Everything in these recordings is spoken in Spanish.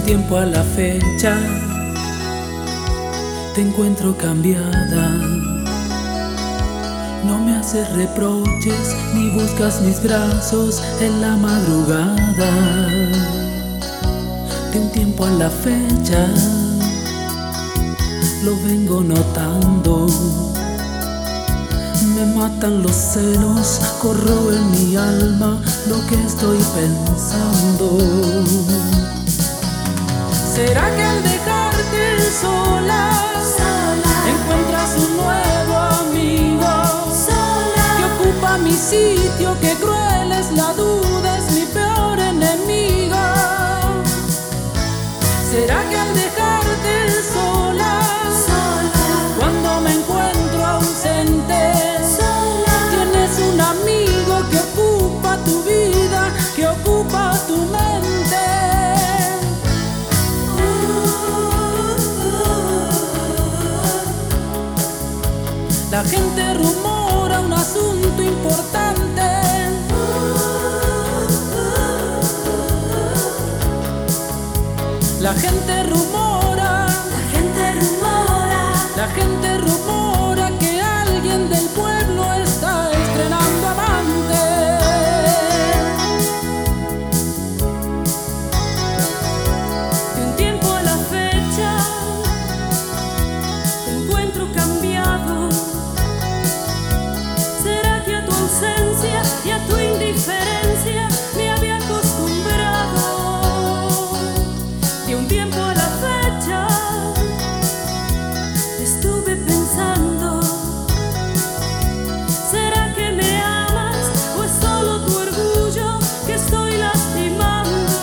tiempo a la fecha te encuentro cambiada. No me haces reproches ni buscas mis brazos en la madrugada. De un tiempo a la fecha lo vengo notando. Me matan los celos, corroen mi alma lo que estoy pensando. ¿Será que al dejarte sola encuentras un nuevo amigo que ocupa mi sitio? Qué cruel es la duda, es mi peor enemiga. ¿Será que al dejarte sola cuando me encuentro ausente tienes un amigo que ocupa tu vida, que ocupa tu mente? La gente rumora un asunto importante. La gente rumora, la gente rumora que alguien del pueblo está estrenando amante. De un tiempo a la fecha te encuentro cambiado. ¿Será que a tu ausencia y a tu indiferencia me había acostumbrado? De un tiempo a la fecha estuve pensando, ¿será que me amas o es solo tu orgullo que estoy lastimando?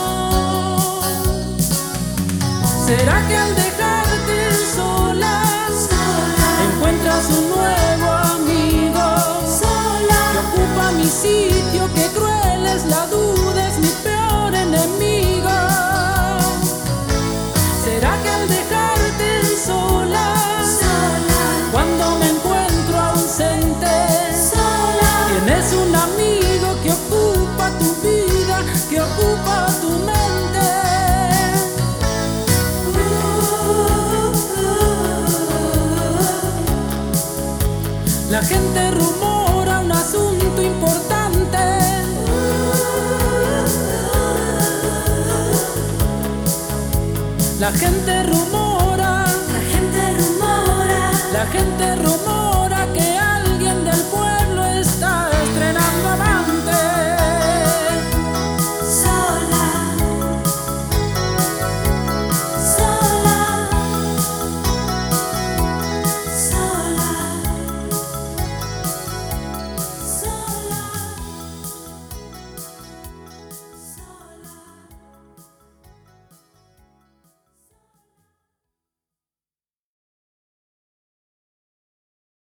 ¿Será que al dejarte sola encuentras un nuevo amigo que ocupa mi sitio? Qué cruel es la duda, es mi peor enemiga. ¿Será que al dejarte sola cuando me encuentro ausente tienes un amigo que ocupa tu vida, que ocupa tu mente? La gente rumora un asunto importante. La gente rumora, la gente rumora.